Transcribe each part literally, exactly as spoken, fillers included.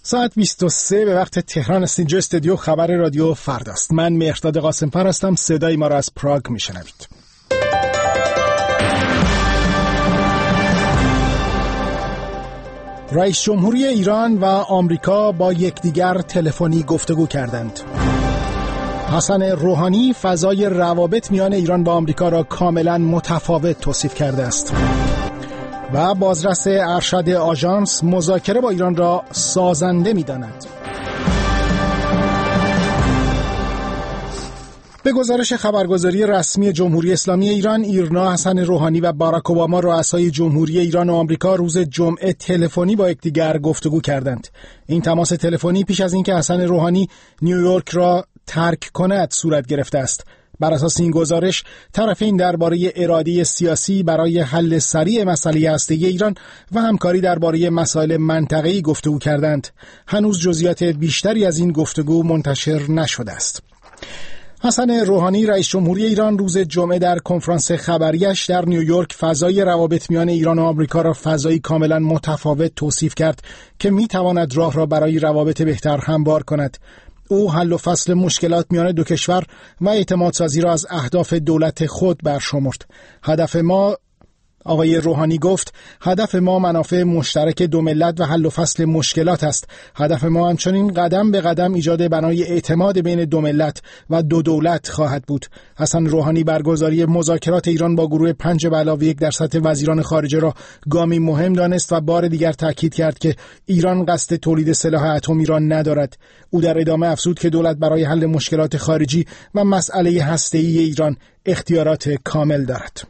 ساعت بیست و سه به وقت تهران است. اینجا استودیو خبر رادیو فرداست. من مهرداد قاسم‌فر هستم. صدای ما را از پراگ میشنوید. رئیس جمهوری ایران و آمریکا با یکدیگر تلفنی گفتگو کردند. حسن روحانی فضای روابط میان ایران با آمریکا را کاملا متفاوت توصیف کرده است. و بازرس ارشد آژانس مذاکره با ایران را سازنده می‌داند. به گزارش خبرگزاری رسمی جمهوری اسلامی ایران، ایرنا، حسن روحانی و باراک اوباما رؤسای جمهوری ایران و آمریکا روز جمعه تلفنی با یکدیگر گفتگو کردند. این تماس تلفنی پیش از اینکه حسن روحانی نیویورک را ترک کند صورت گرفته است. بر اساس این گزارش، طرفین درباره اراده سیاسی برای حل سریع مسئله هسته‌ای ایران و همکاری درباره مسائل منطقه‌ای گفتگو کردند. هنوز جزئیات بیشتری از این گفتگو منتشر نشده است. حسن روحانی رئیس جمهوری ایران روز جمعه در کنفرانس خبریش در نیویورک فضای روابط میان ایران و آمریکا را فضایی کاملا متفاوت توصیف کرد که می‌تواند راه را برای روابط بهتر هموار کند. او حل و فصل مشکلات میان دو کشور و اعتمادسازی را از اهداف دولت خود برشمرد. هدف ما، آقای روحانی گفت، هدف ما منافع مشترک دو ملت و حل و فصل مشکلات است. هدف ما همچنین قدم به قدم ایجاد بنای اعتماد بین دو ملت و دو دولت خواهد بود. حسن روحانی برگزاری مذاکرات ایران با گروه پنج به علاوه یک در سطح وزیران خارجه را گامی مهم دانست و بار دیگر تاکید کرد که ایران قصد تولید سلاح اتمی را ندارد. او در ادامه افزود که دولت برای حل مشکلات خارجی و مسئله هسته‌ای ایران اختیارات کامل دارد.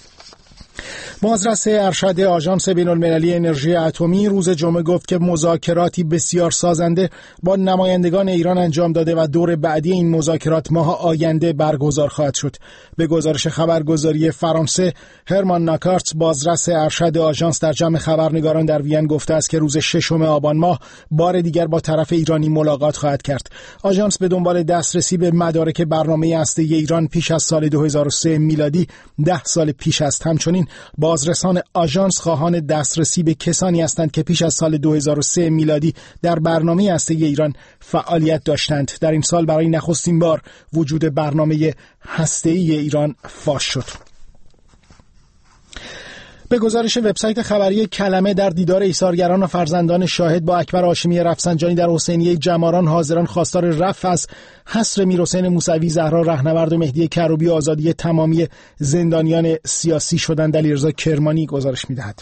بازرس ارشد آژانس بین‌المللی انرژی اتمی روز جمعه گفت که مذاکراتی بسیار سازنده با نمایندگان ایران انجام داده و دور بعدی این مذاکرات ماه آینده برگزار خواهد شد. به گزارش خبرگزاری فرانسه، هرمان ناکارت بازرس ارشد آژانس در جمع خبرنگاران در وین گفته است که روز ششم آبان ماه بار دیگر با طرف ایرانی ملاقات خواهد کرد. آژانس به دنبال دسترسی به مدارک برنامه هسته‌ای ایران پیش از سال دو هزار و سه میلادی ده سال پیش است. همچنین بازرسان آژانس خواهان دسترسی به کسانی هستند که پیش از سال دو هزار و سه میلادی در برنامه هسته‌ای ایران فعالیت داشتند. در این سال برای نخستین بار وجود برنامه هسته‌ای ایران فاش شد. به گزارش وبسایت خبری کلمه، در دیدار ایثارگران و فرزندان شاهد با اکبر هاشمی رفسنجانی در حسینیه جماران، حاضران خواستار رفع از حصر میرحسین موسوی، زهرا رهنورد و مهدی کروبی و آزادی تمامی زندانیان سیاسی شدند. علیرضا کرمانی گزارش می‌دهد.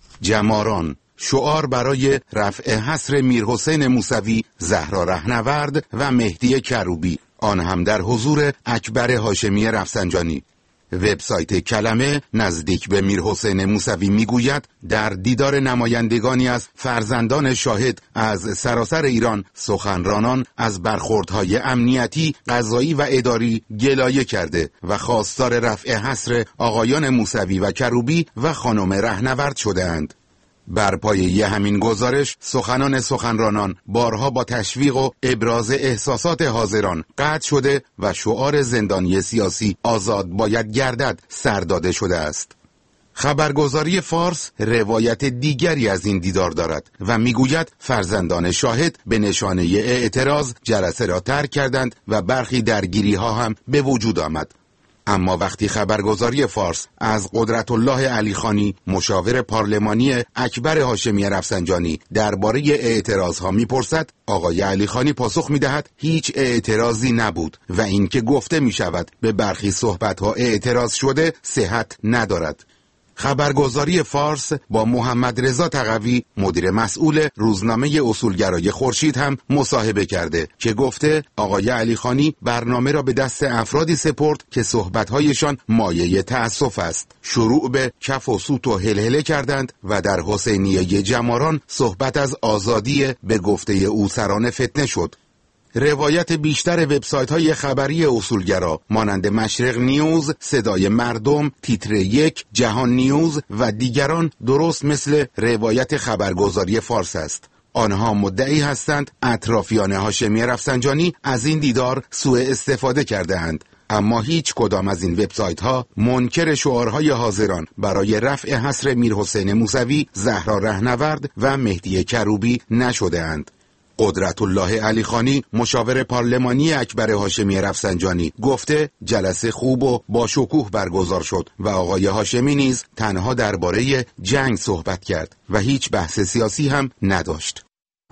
جماران، شعار برای رفع حصر میرحسین موسوی، زهرا رهنورد و مهدی کروبی، آن هم در حضور اکبر هاشمی رفسنجانی. وبسایت کلمه نزدیک به میرحسین موسوی میگوید در دیدار نمایندگانی از فرزندان شاهد از سراسر ایران، سخنرانان از برخوردهای امنیتی، قضایی و اداری گلایه کرده و خواستار رفع حصر آقایان موسوی و کروبی و خانم رهنورد شده‌اند. بر پایه همین گزارش، سخنان سخنرانان بارها با تشویق و ابراز احساسات حاضران قطع شده و شعار زندانی سیاسی آزاد باید گردد سر داده شده است. خبرگزاری فارس روایت دیگری از این دیدار دارد و میگوید فرزندان شاهد به نشانه اعتراض جلسه را ترک کردند و برخی درگیری ها هم به وجود آمد. اما وقتی خبرگزاری فارس از قدرت الله علی خانی، مشاور پارلمانی اکبر هاشمی رفسنجانی، درباره اعتراض ها میپرسد، آقای علی خانی پاسخ میدهد هیچ اعتراضی نبود و اینکه گفته میشود به برخی صحبت ها اعتراض شده صحت ندارد. خبرگزاری فارس با محمد رضا تقوی، مدیر مسئول روزنامه اصولگرای خورشید، هم مصاحبه کرده که گفته آقای علی خانی برنامه را به دست افرادی سپرد که صحبت‌هایشان مایه تأسف است. شروع به کف و سوت و هلهله کردند و در حسینیه جماران صحبت از آزادی به گفته او سران فتنه شد. روایت بیشتر وبسایت‌های خبری اصولگرا مانند مشرق نیوز، صدای مردم، تیتر یک، جهان نیوز و دیگران درست مثل روایت خبرگزاری فارس است. آنها مدعی هستند اطرافیان هاشمی رفسنجانی از این دیدار سوء استفاده کرده اند، اما هیچ کدام از این وبسایت ها منکر شعارهای حاضران برای رفع حصر میرحسین موسوی، زهرا رهنورد و مهدی کروبی نشده اند. قدرت الله علی خانی مشاور پارلمانی اکبر هاشمی رفسنجانی گفته جلسه خوب و با شکوه برگزار شد و آقای هاشمی نیز تنها درباره جنگ صحبت کرد و هیچ بحث سیاسی هم نداشت.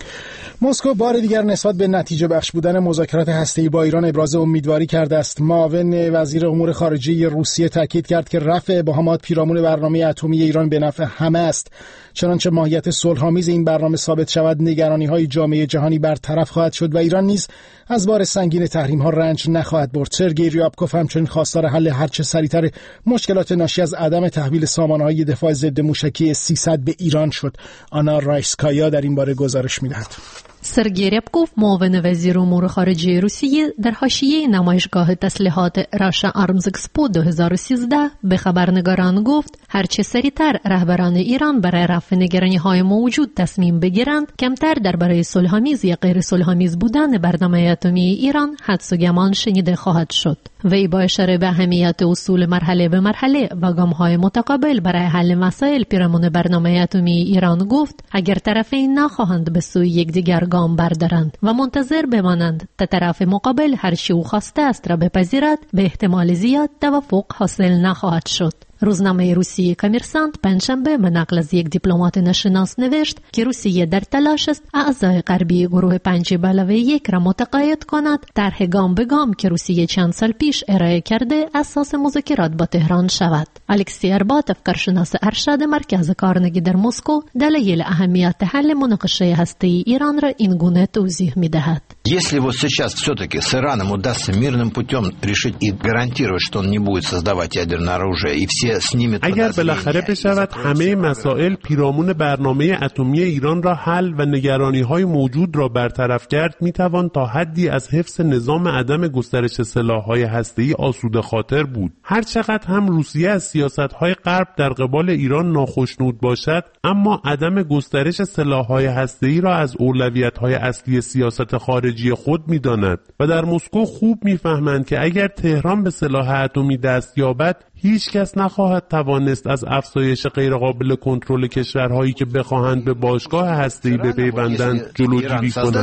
مسکو بار دیگر نسبت به نتیجه بخش بودن مذاکرات هسته‌ای با ایران ابراز امیدواری کرده است. معاون وزیر امور خارجه روسیه تاکید کرد که رفع ابهامات پیرامون برنامه اتمی ایران به نفع همه است. چنانچه ماهیت صلح‌آمیز این برنامه ثابت شود، نگرانی‌های جامعه جهانی برطرف خواهد شد و ایران نیز از بار سنگین تحریم‌ها رنج نخواهد برد. سرگئی ریابکوف همچنین خواستار حل هرچه سریعتر مشکلات ناشی از عدم تحویل سامانه‌های دفاع ضد موشکی سیصد به ایران شد. آنا رایسکایا در این باره گزارش می‌دهد. سرگئی ریابکوف معاون وزیر امور خارجه روسیه در حاشیه نمایشگاه تسلیحات راشا آرمز اکسپو دو هزار و سیزده به خبرنگاران گفت هرچه سریعتر رهبران ایران برای رفع نگرانی‌های موجود تصمیم بگیرند، کمتر درباره صلح‌آمیز یا غیر صلح‌آمیز بودن برنامه اتمی ایران حدس و گمان شنیده خواهد شد. وی با اشاره به اهمیت اصول مرحله به مرحله و گام‌های متقابل برای حل مسائل پیرامون برنامه اتمی ایران گفت اگر طرفین نخواهند به سوی یکدیگر گام بردارند و منتظر بمانند تا طرف مقابل هر چه او خواسته است را بپذیرد، به احتمال زیاد توافق حاصل نخواهد شد. روزنامه روسیه کامرسانت پنجشنبه به نقل از یک دیپلمات ناشناس نوشت که روسیه در تلاش است اعضای غربی گروه پنج به علاوه یک را متقاعد کند طرح گام به گام که روسیه چند سال پیش ارائه کرده اساس مذاکرات با تهران شود. الکسی ارباتوف، کارشناس ارشد مرکز کارنگی در مسکو، دلایل اهمیت حل مناقشه هسته‌ای ایران را این گونه توضیح می‌دهد. Если вот сейчас все-таки с Ираном удастся мирным путем решить и гарантировать, что он не будет создавать ядерное оружие, и все снимет. اگر بالاخره بشود همه مسائل پیرامون برنامه اتمی ایران را حل و نگرانی‌های موجود را برطرف کرد، میتوان تا حدی از حفظ نظام عدم گسترش سلاح‌های هسته‌ای آسوده خاطر بود. هر چقدر هم روسیه از سیاست‌های غرب در قبال ایران ناخشنود باشد، اما عدم گسترش سلاح‌های هسته‌ای را از اولویت‌های اصلی سیاست خارجی خود می‌داند و در مسکو خوب می‌فهمند که اگر تهران به سلاح اتمی دست یابد، هیچ کس نخواهد توانست از افزایش غیرقابل کنترل کشورهایی که بخواهند به باشگاه هسته‌ای بپیوندند جلوگیری کند.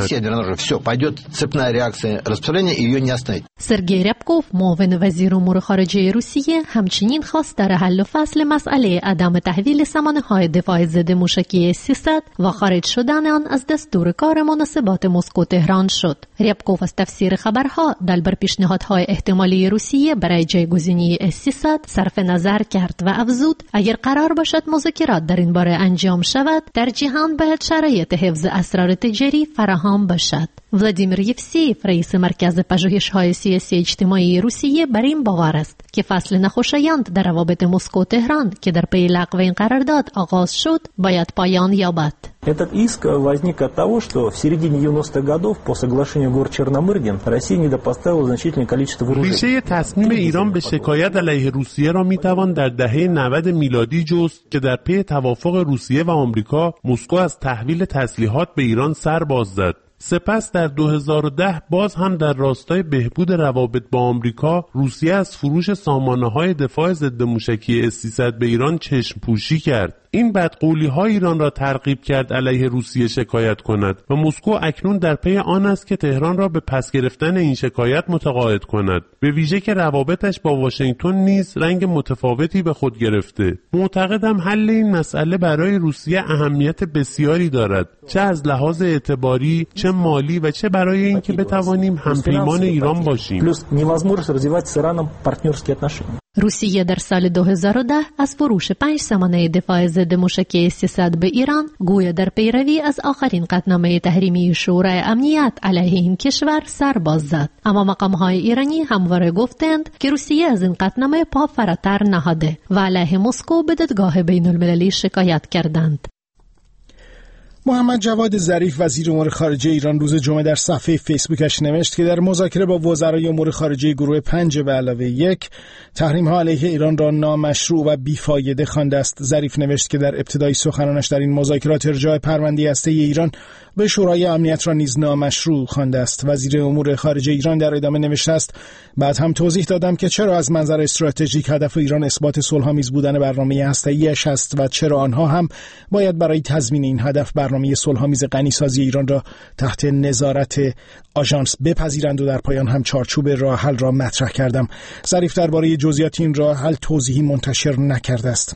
سرگئی ریابکوف، معاون وزیر امور خارجه روسیه، همچنین خواستار حل و فصل مسئله عدم تحویل سامانه‌های دفاع ضد موشکی سیصد و خارج شدن آن از دستور کار مناسبات مسکو تهران شد. ریابکوف از تفسیر خبرها در بر پیشنهادهای احتمالی روسیه برای جایگزینی اس سیصد صرف نظر کرد و افزود اگر قرار باشد مذاکرات در این باره انجام شود، در جهان باید شرایط حفظ اسرار تجاری فراهم باشد. ولادیمیر یفسیف، رئیس مرکز پژوهش‌های سیاسی اجتماعی روسیه، بر این باور است که فصل ناخوشایند در روابط مسکو تهران که در پی لغو این قرارداد آغاز شد باید پایان یابد. Этот иск возник от того, что в середине девяностых годов по соглашению Гор-Черномырдин Россия недопоставила значительное количество вооружений. ریشه تصمیم ایران به شکایت علیه روسیه را میتوان در دهه نود میلادی جست که در پی توافق روسیه و آمریکا مسکو از تحویل تسلیحات به ایران سر باز زد. سپس در دو هزار و ده باز هم در راستای بهبود روابط با آمریکا، روسیه از فروش سامانه‌های دفاع ضد موشکی اس سیصد به ایران چشم پوشی کرد. این بدقولی‌ها ایران را ترغیب کرد علیه روسیه شکایت کند و مسکو اکنون در پی آن است که تهران را به پس گرفتن این شکایت متقاعد کند، به ویژه که روابطش با واشنگتن نیز رنگ متفاوتی به خود گرفته. معتقدم حل این مسئله برای روسیه اهمیت بسیاری دارد، چه از لحاظ اعتباری، چه مالی و چه برای اینکه بتوانیم همپیمان ایران باشیم. روسیه در سال دو هزار و ده از فروش پنج سامانه دفاع ضد موشکی سیصد به ایران گویا در پیروی از آخرین قطعنامه تحریمی شورای امنیت علیه این کشور سر باز زد. اما مقام‌های ایرانی همواره گفتند که روسیه از این قطعنامه پا فراتر نهاده و علیه مسکو به دادگاه بین المللی شکایت کردند. محمد جواد ظریف، وزیر امور خارجه ایران، روز جمعه در صفحه فیسبوکش نوشت که در مذاکره با وزرای امور خارجه گروه پنج به علاوه یک تحریم‌ها علیه ایران را نامشروع و بیفایده خوانده است. ظریف نوشت که در ابتدای سخنانش در این مذاکرات ارجاع پرونده هسته‌ای ایران به شورای امنیت را نیز نامشروع خوانده است. وزیر امور خارجه ایران در ادامه نوشته است: بعد هم توضیح دادم که چرا از منظر استراتژیک هدف ایران اثبات صلح‌آمیز بودن برنامه هسته‌ای‌اش است و چرا آنها هم باید برای تضمین این هدف برنامه برنامه صلح‌آمیز غنیسازی ایران را تحت نظارت آژانس بپذیرند و در پایان هم چارچوب راه حل را مطرح کردم. ظریف درباره جزئیات این راه حل توضیحی منتشر نکرده است.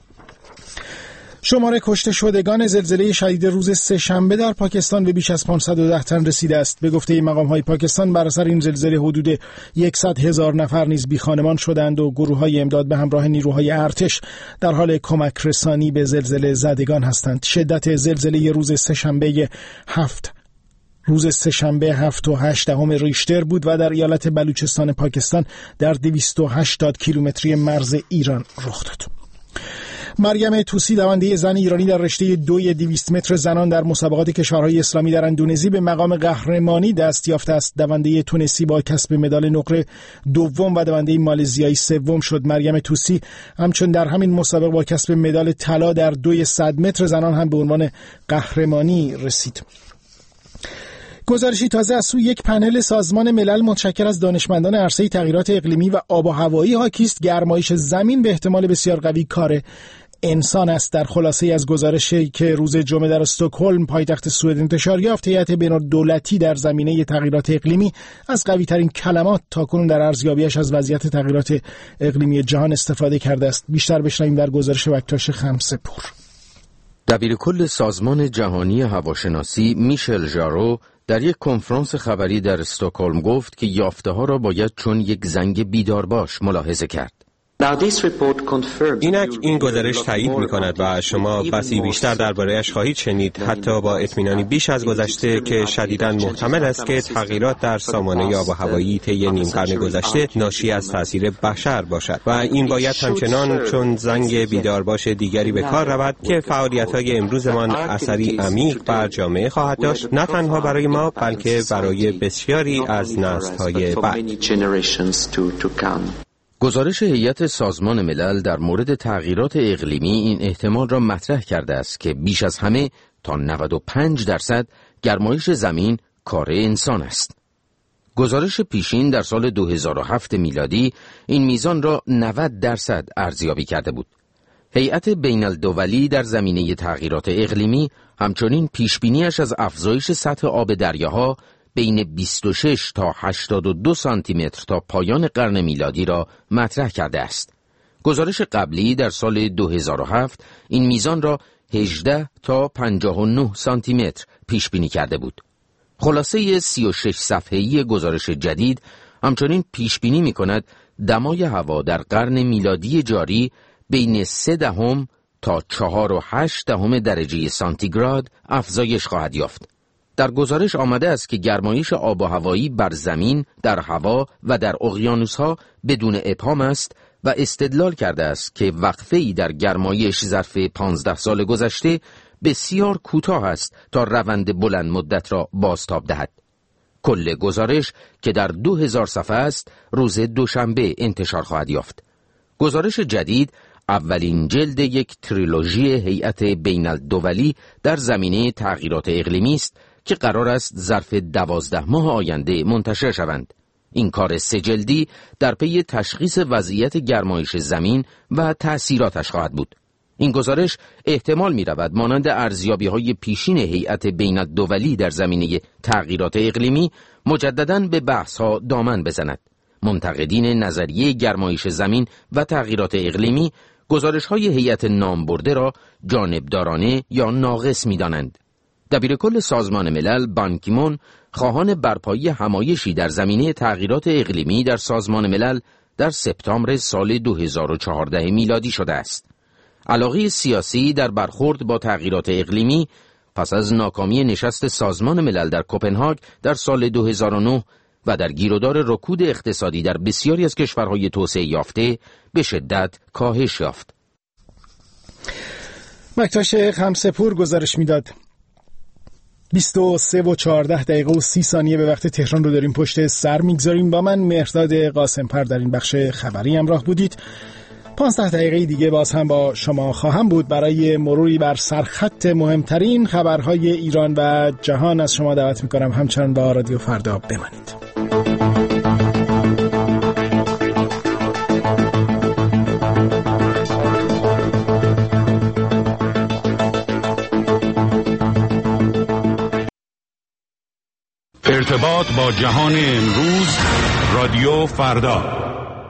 شمار کشته شدگان زلزله شدید روز سه‌شنبه در پاکستان به بیش از پانصد و ده تن رسیده است. به گفته مقام‌های پاکستان بر اثر این زلزله حدود صد هزار نفر نیز بیخانمان شدند و گروه‌های امداد به همراه نیروهای ارتش در حال کمک رسانی به زلزله زدگان هستند. شدت زلزله روز سه‌شنبه هفت روز سه‌شنبه هفت و هشت دهم ریشتر بود و در ایالت بلوچستان پاکستان در دویست و هشتاد کیلومتری مرز ایران رخ داد. مریم توسی دونده زن ایرانی در رشته دوی دویست متر زنان در مسابقات کشورهای اسلامی در اندونزی به مقام قهرمانی دست یافته است. دونده تونسی با کسب مدال نقره دوم و دونده مالزیایی سوم شد. مریم توسی همچون در همین مسابقه با کسب مدال طلا در دوی صد متر زنان هم به عنوان قهرمانی رسید. گزارشی تازه از سوی یک پنل سازمان ملل متشکل از دانشمندان عرصه تغییرات اقلیمی و آب و هوایی حاکی است گرمایش زمین به احتمال بسیار قوی کار انسان است. در خلاصه از گزارشی که روز جمعه در استکهلم پایتخت سوئد انتشار یافت، هیئت بین‌الدولتی در زمینه تغییرات اقلیمی از قوی‌ترین کلمات تاکنون در ارزیابیش از وضعیت تغییرات اقلیمی جهان استفاده کرده است. بیشتر بشنویم در گزارش بکتاش خمسه‌پور. دبیرکل سازمان جهانی هواشناسی میشل ژارو در یک کنفرانس خبری در استکهلم گفت که یافته‌ها را باید چون یک زنگ بیدارباش ملاحظه کرد. اینک این گزارش تایید می‌کند و شما بسی بیشتر درباره‌اش خواهید شنید، حتی با اطمینانی بیش از گذشته که شدیداً محتمل است که تغییرات در سامانه آب و هوایی طی نیم قرن گذشته ناشی از تأثیر بشر باشد و این باید همچنان چون زنگ بیدارباش دیگری به کار رود که فعالیت‌های امروزمان اثری عمیق بر جامعه خواهد داشت، نه تنها برای ما بلکه برای بسیاری از نسل‌های بعد. گزارش هیئت سازمان ملل در مورد تغییرات اقلیمی این احتمال را مطرح کرده است که بیش از همه تا نود و پنج درصد گرمایش زمین کار انسان است. گزارش پیشین در سال دو هزار و هفت میلادی این میزان را نود درصد ارزیابی کرده بود. هیئت بین‌الدولی در زمینه تغییرات اقلیمی همچنین پیشبینیش از افزایش سطح آب دریاها بین بیست و شش تا هشتاد و دو سانتی متر تا پایان قرن میلادی را مطرح کرده است. گزارش قبلی در سال دو هزار و هفت این میزان را هجده تا پنجاه و نه سانتی متر پیش بینی کرده بود. خلاصه سی و شش صفحه‌ای گزارش جدید همچنین پیش بینی می‌کند دمای هوا در قرن میلادی جاری بین سه دهم تا چهار و هشت دهم درجه سانتیگراد افزایش خواهد یافت. در گزارش آمده است که گرمایش آب و هوایی بر زمین، در هوا و در اقیانوس‌ها بدون ابهام است و استدلال کرده است که وقفه‌ای در گرمایش ظرف پانزده سال گذشته بسیار کوتاه است تا روند بلند مدت را بازتاب دهد. کل گزارش که در دو هزار صفحه است روز دوشنبه انتشار خواهد یافت. گزارش جدید اولین جلد یک تریلوژی هیئت بین‌الدولی در زمینه تغییرات اقلیمی است که قرار است ظرف دوازده ماه آینده منتشر شوند. این کار سه جلدی در پی تشخیص وضعیت گرمایش زمین و تأثیراتش خواهد بود. این گزارش احتمال می رود مانند ارزیابی های پیشین هیئت بین‌الدولی در زمینه تغییرات اقلیمی مجدداً به بحث ها دامن بزند. منتقدین نظریه گرمایش زمین و تغییرات اقلیمی گزارش های هیئت نامبرده را جانبدارانه یا ناقص می دانند. دبیرکل سازمان ملل بان کی مون خواهان برپایی همایشی در زمینه تغییرات اقلیمی در سازمان ملل در سپتامبر سال دو هزار و چهارده میلادی شده است. علاقه سیاسی در برخورد با تغییرات اقلیمی پس از ناکامی نشست سازمان ملل در کوپنهاگ در سال دو هزار و نه و در گیرودار رکود اقتصادی در بسیاری از کشورهای توسعه یافته به شدت کاهش یافت. بکتاش خمسه‌پور گزارش میداد. بیست و سه و چهارده دقیقه و سی ثانیه به وقت تهران رو داریم پشت سر میگذاریم. با من مهرداد قاسم‌پر در این بخش خبری همراه بودید. پانزده دقیقه دیگه باز هم با شما خواهم بود برای مروری بر سرخط مهمترین خبرهای ایران و جهان. از شما دعوت میکنم همچنان با رادیو فردا بمانید. ارتباط با جهان امروز، رادیو فردا.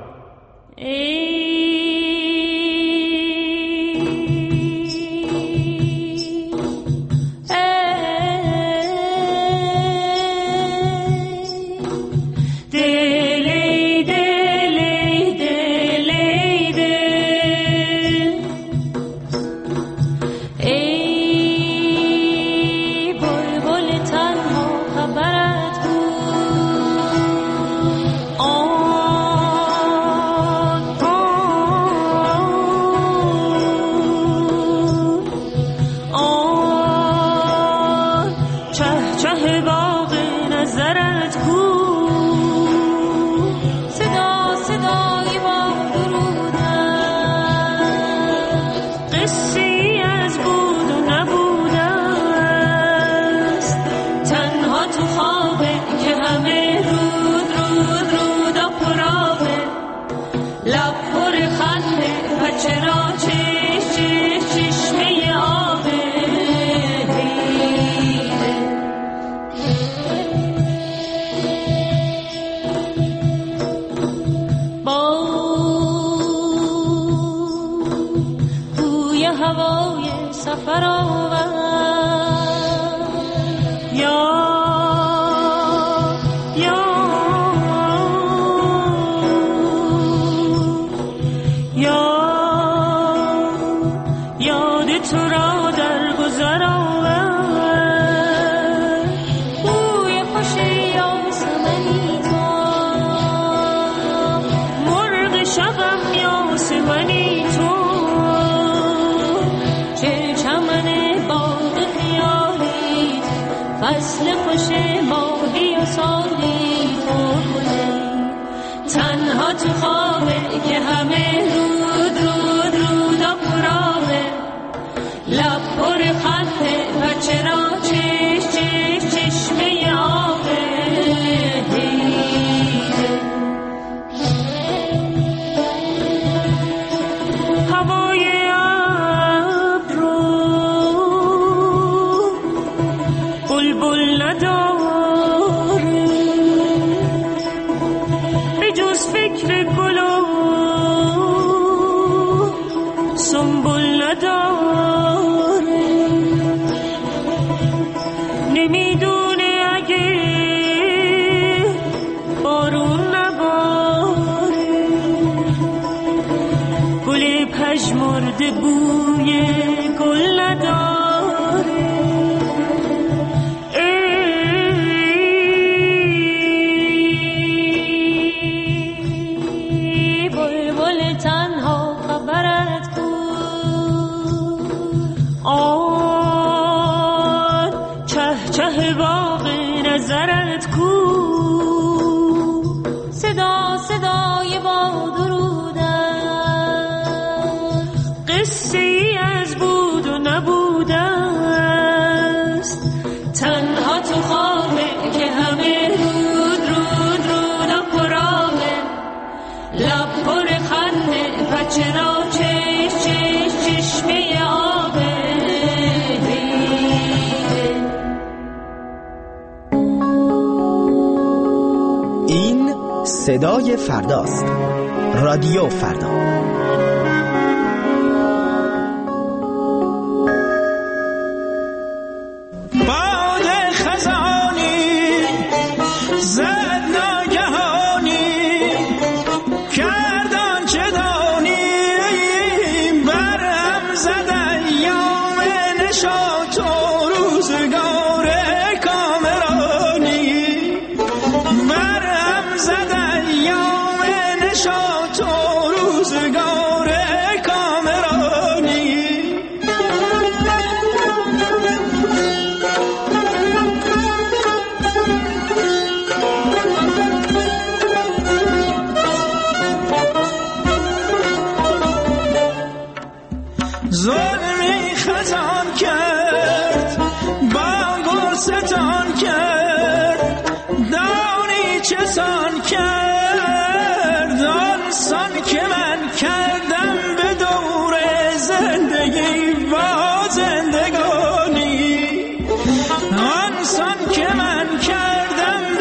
صدای فرداست. رادیو فردا. آنسان که من کردم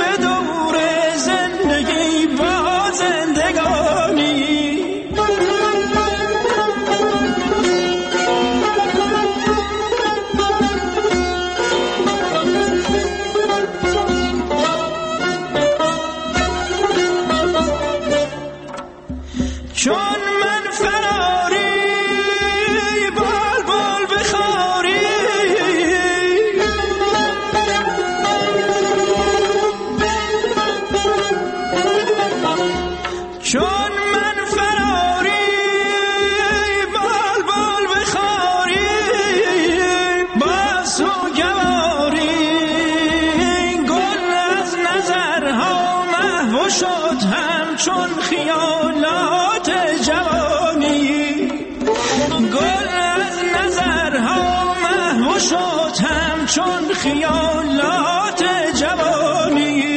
همچون خیالات جوانی.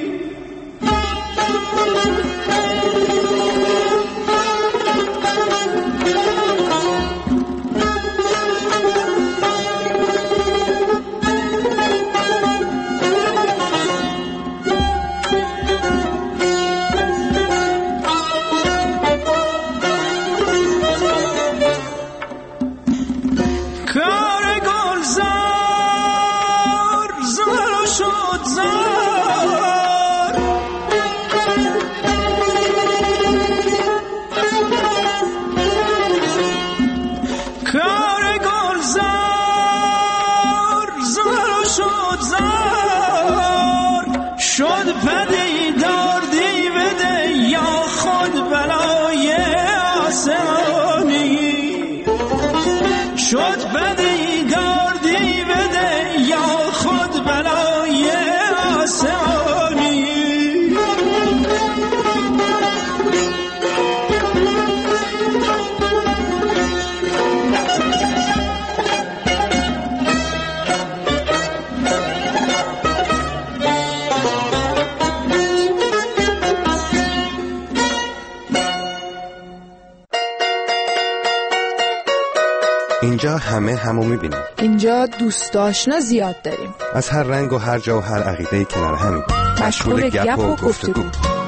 اینجا همه همو میبینیم. اینجا دوست آشنا زیاد داریم. از هر رنگ و هر جا و هر عقیده‌ای کنار همیم. مشغول گپ و گفتگو.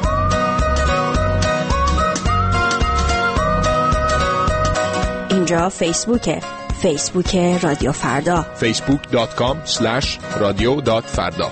اینجا فیسبوکه. فیسبوک رادیو فردا. فیسبوک دات کام اسلش رادیو دات فردا.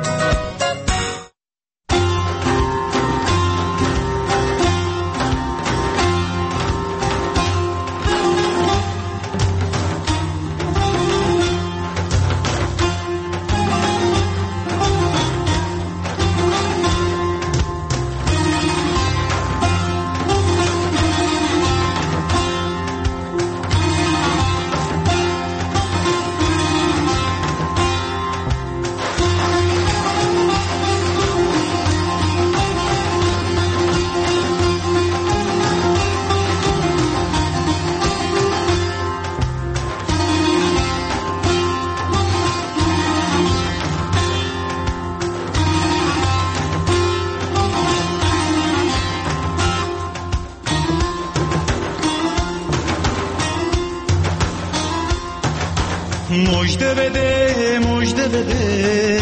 مژده بده مژده بده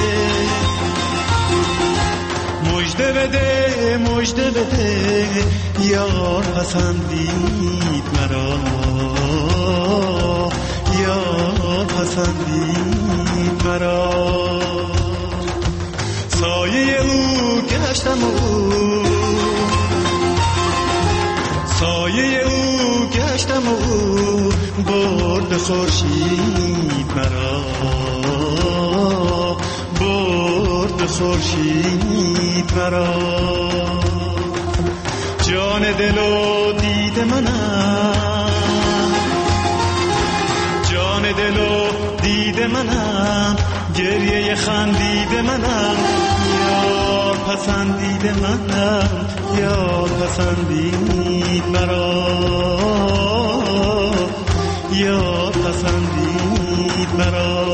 مژده بده مژده بده یار پسندید مرا یار پسندید مرا سایه او گشتم او سایه او گشتم او برد خورشید مرا برد خورشید مرا جان دل و دید منم جان دل و دید منم گریه خندید منم یار پسندید منم یار پسندید مرا یار پسندید مرا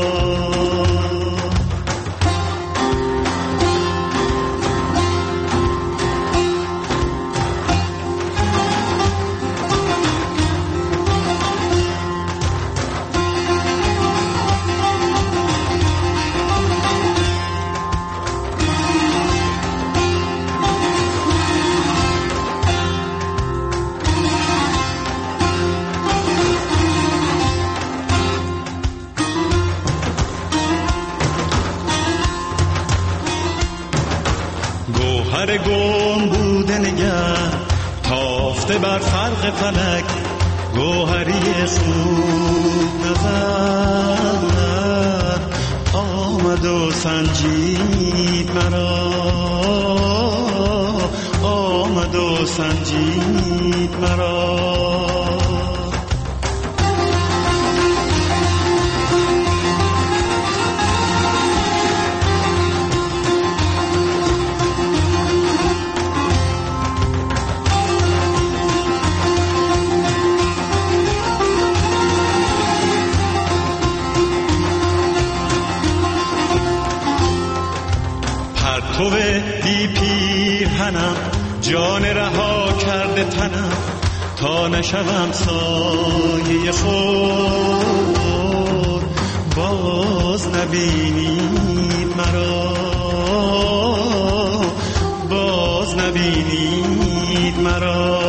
گوهر گم بوده نگر تافته بر فرق فلک گوهری خوب نظر آمد و سنجید مرا آمد و سنجید مرا توه بی پیرهنم، جان رها کرده تنم تا نشوم سایه خود. باز نبینید مرا، باز نبینید مرا.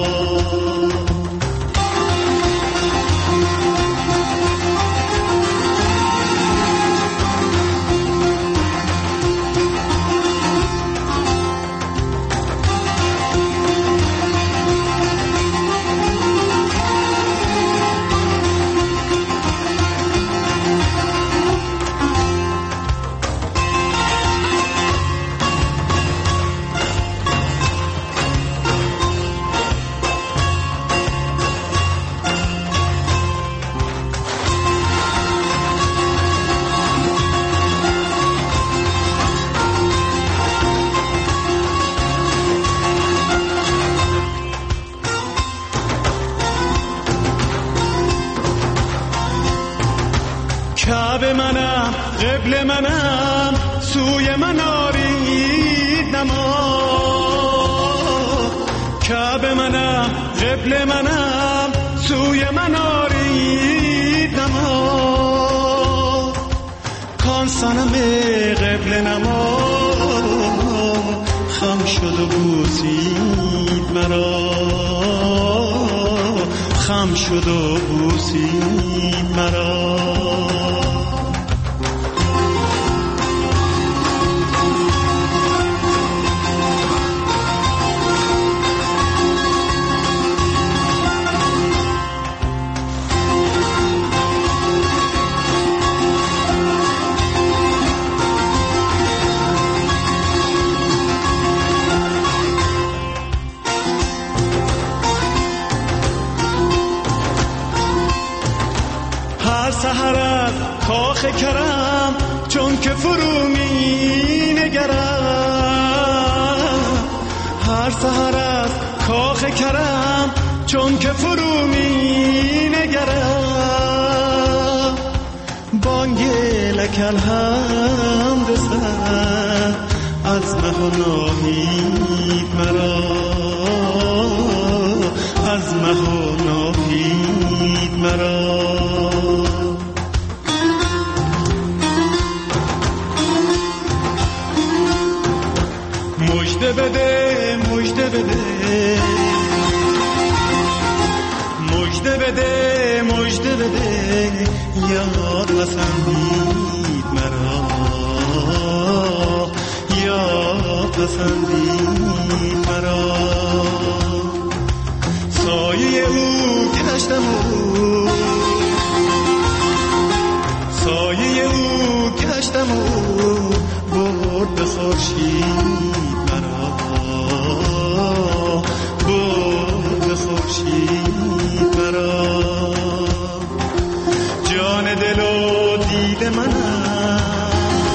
کعبه منم، قبل منم، سوی من آرید نماز. کعبه منم، قبل منم، سوی من آرید نماز. کان صنم قبل نماز خم شد و بوسید مرا، خم شد و بوسید مرا. سحر از کاخ کرم چون که فرو می نگرم. هر سحر از کاخ کرم چون که فرو می نگرم. بانگ لکل هم رسد از مه و ناهید مرا، از مه و ناهید مرا. مژده بده، مژده بده، مژده بده، مژده بده، یاد پسندید مرا، یاد پسندید مرا. سایه او گشتم او، سایه او گشتم او، برد به خورشید مرا، برد به خورشید مرا. جان دل و دید منم،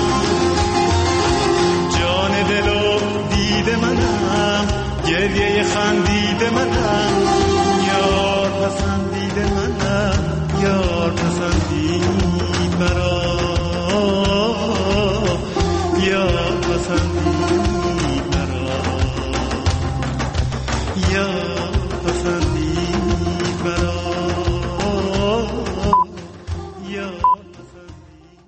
جان دل و دید منم، گریه خندید منم، یار پسندید منم، یار پسندید مرا، یار پسندید مرا، یار پسندید مرا، یار پسندید.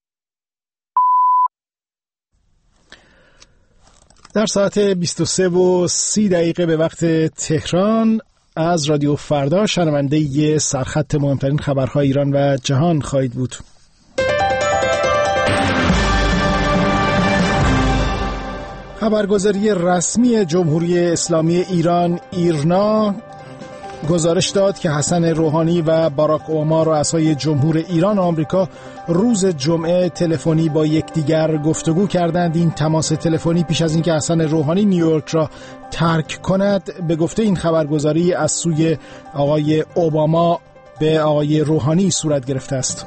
در ساعت بیست و سه و سی دقیقه به وقت تهران از رادیو فردا شنونده ی سرخط مهمترین خبرهای ایران و جهان خواهید بود. خبرگزاری رسمی جمهوری اسلامی ایران ایرنا گزارش داد که حسن روحانی و باراک اوباما رؤسای جمهور ایران و آمریکا روز جمعه تلفنی با یکدیگر گفتگو کردند. این تماس تلفنی پیش از اینکه حسن روحانی نیویورک را ترک کند به گفته این خبرگزاری از سوی آقای اوباما به آقای روحانی صورت گرفته است.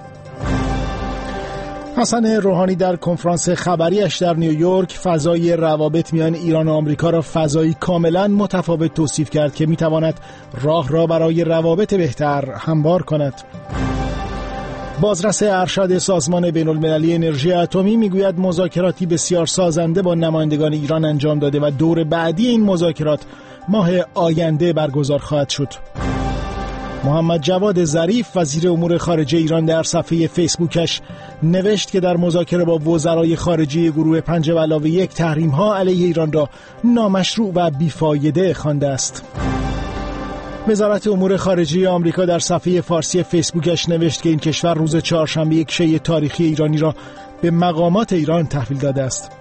حسن روحانی در کنفرانس خبریش در نیویورک فضای روابط میان ایران و آمریکا را فضایی کاملا متفاوت توصیف کرد که میتواند راه را برای روابط بهتر هموار کند. بازرس ارشد سازمان بین المللی انرژی اتمی میگوید مذاکراتی بسیار سازنده با نمایندگان ایران انجام داده و دور بعدی این مذاکرات ماه آینده برگزار خواهد شد. محمد جواد ظریف وزیر امور خارجه ایران در صفحه فیسبوکش نوشت که در مذاکره با وزرای خارجه گروه پنج به علاوه یک تحریم‌ها علیه ایران را نامشروع و بیفایده خوانده است. وزارت امور خارجه آمریکا در صفحه فارسی فیسبوکش نوشت که این کشور روز چهارشنبه یک شیء تاریخی ایرانی را به مقامات ایران تحویل داده است.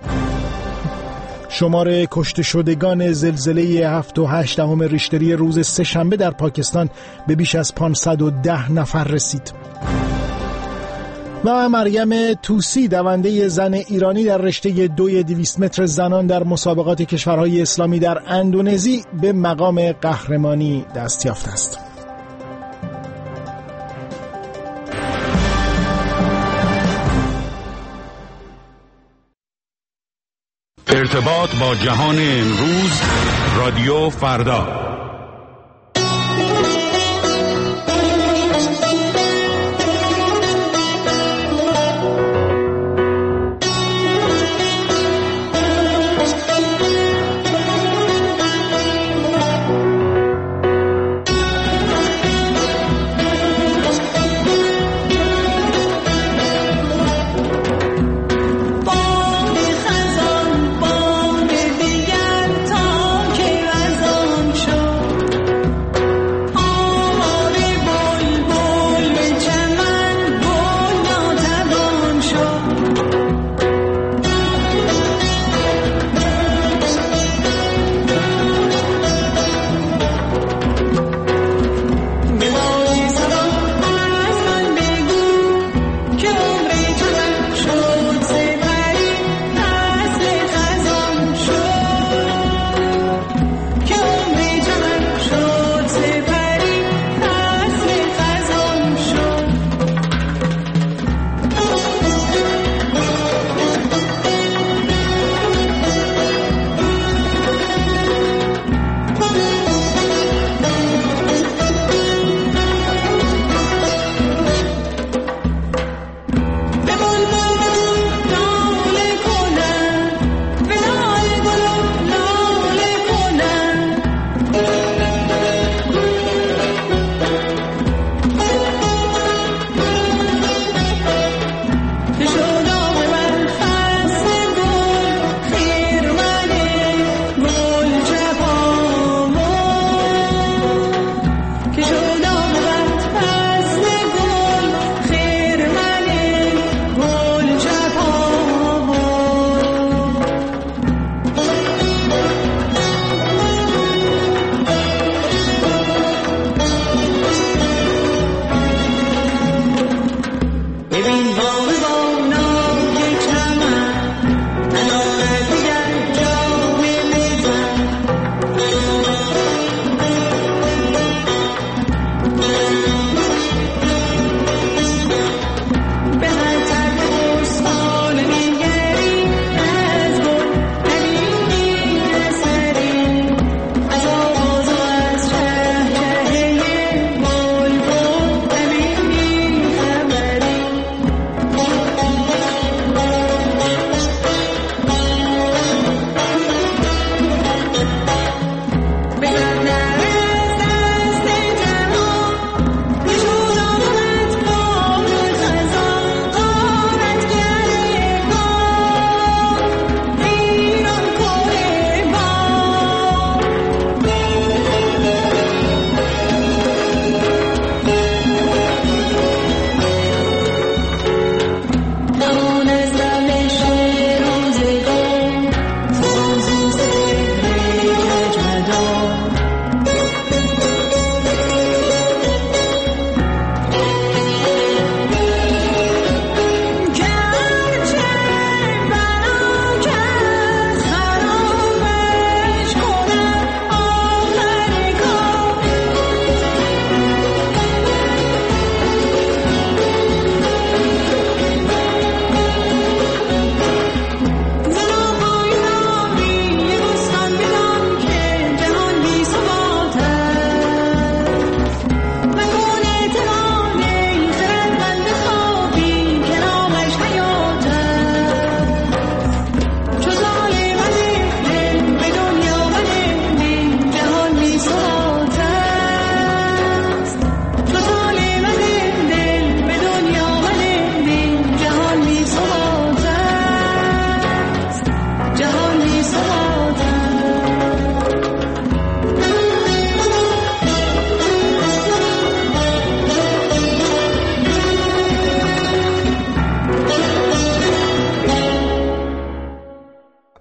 شمار کشته شدگان زلزله هفت و هشت دهم ریشتری روز سه‌شنبه در پاکستان به بیش از پانصد و ده نفر رسید. و مریم توسی دونده زن ایرانی در رشته دوی دویست متر زنان در مسابقات کشورهای اسلامی در اندونزی به مقام قهرمانی دست یافته است. ارتباط با جهان امروز، رادیو فردا. شد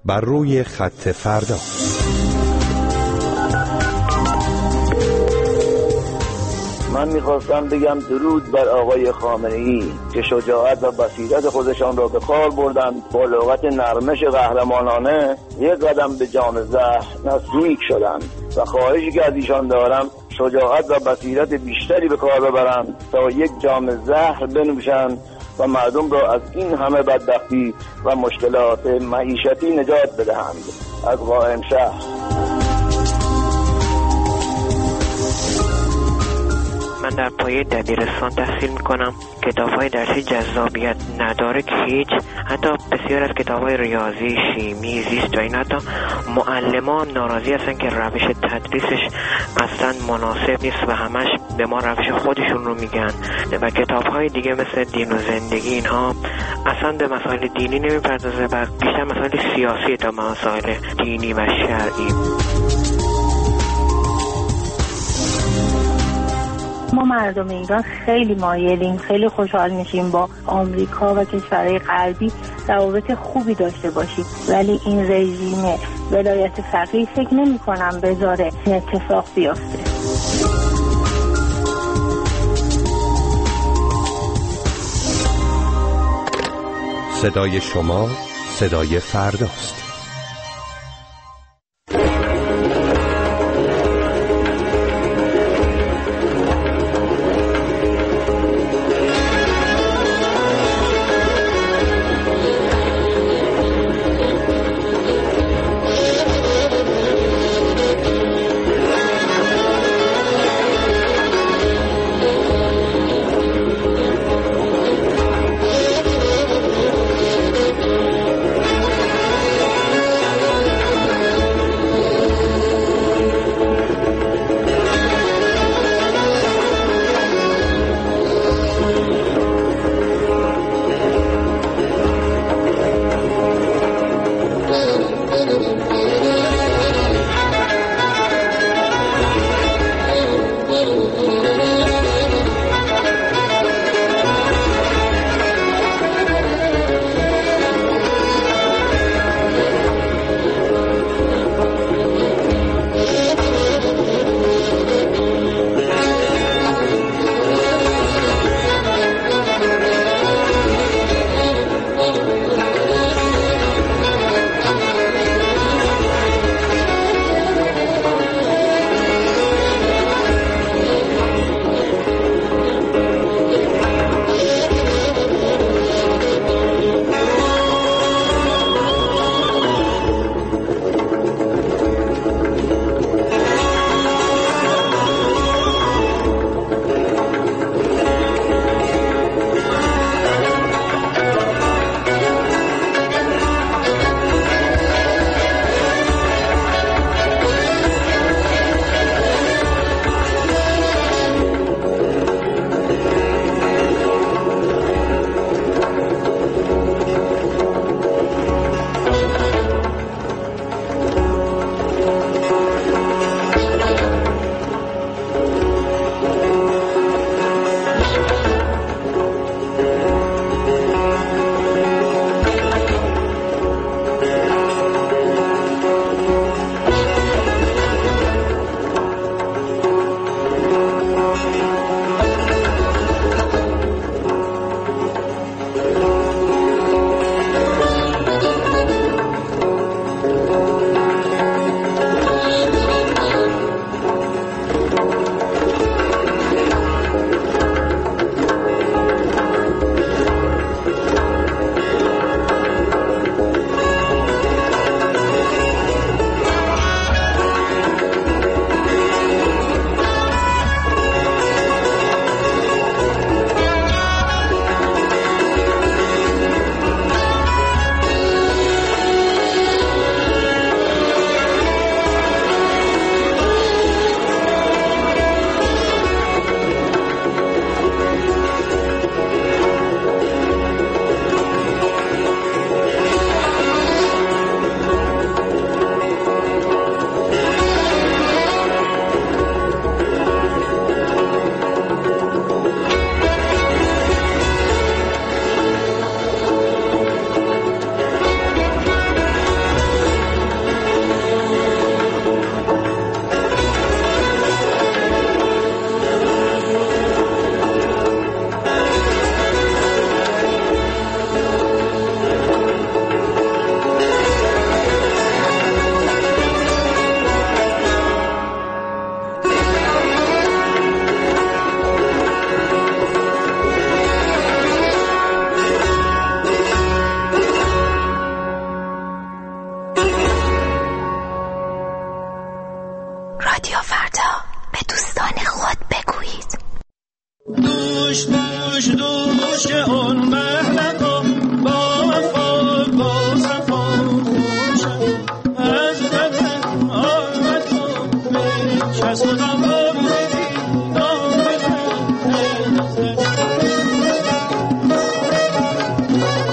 بر روی خط فردا. من میخواستم بگم درود بر آقای خامنه‌ای که شجاعت و بصیرت خودشان را به کار بردند، با لغت نرمش قهرمانانه یک قدم به جام زهر نزدیک شدند و خواهشی که از ایشان دارم شجاعت و بصیرت بیشتری به کار ببرند تا یک جام زهر بنوشند و مردم را از این همه بدبختی و مشکلات معیشتی نجات بدهند. از قائم شهر. من در پایه دبیرستان تحصیل میکنم. کتاب‌های درسی جذابیت نداره که هیچ. حتی بسیار از کتاب‌های ریاضی، شیمی، زیست و این حتی معلمان ناراضی هستن که روش تدریسش اصلا مناسب نیست و همش به ما روش خودشون رو میگن. و کتاب‌های دیگه مثل دین و زندگی اینها اصلا به مسائل دینی نمیپردازه و بیشتر مسائل سیاسی تا مسائل دینی و شرعی. ما مردم ایران خیلی مایلیم، خیلی خوشحال میشیم با آمریکا و کشورهای غربی روابط خوبی داشته باشیم، ولی این رژیم ولایت فقیه فکر نمی کنم بذاره این اتفاق بیفته. صدای شما صدای فرداست.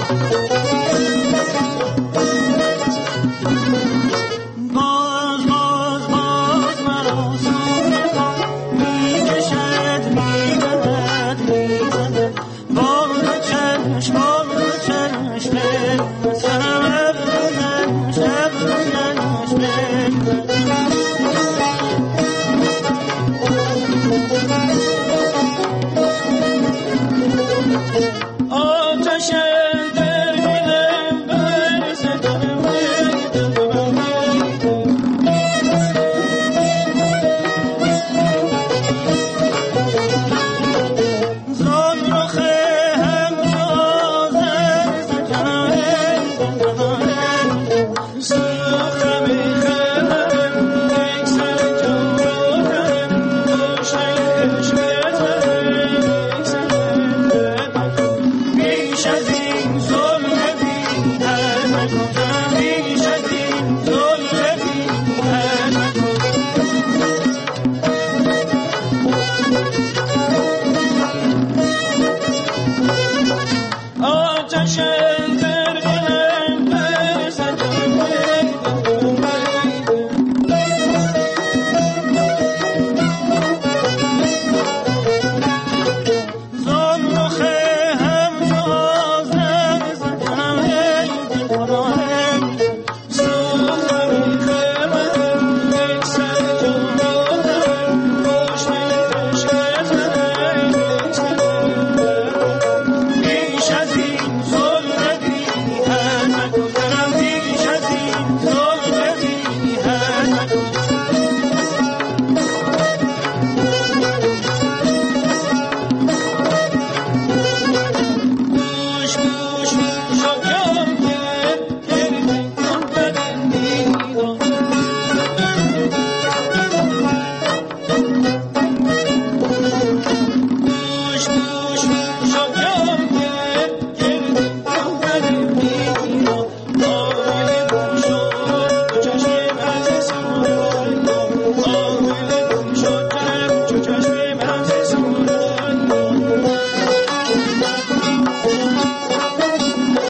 گوش گوش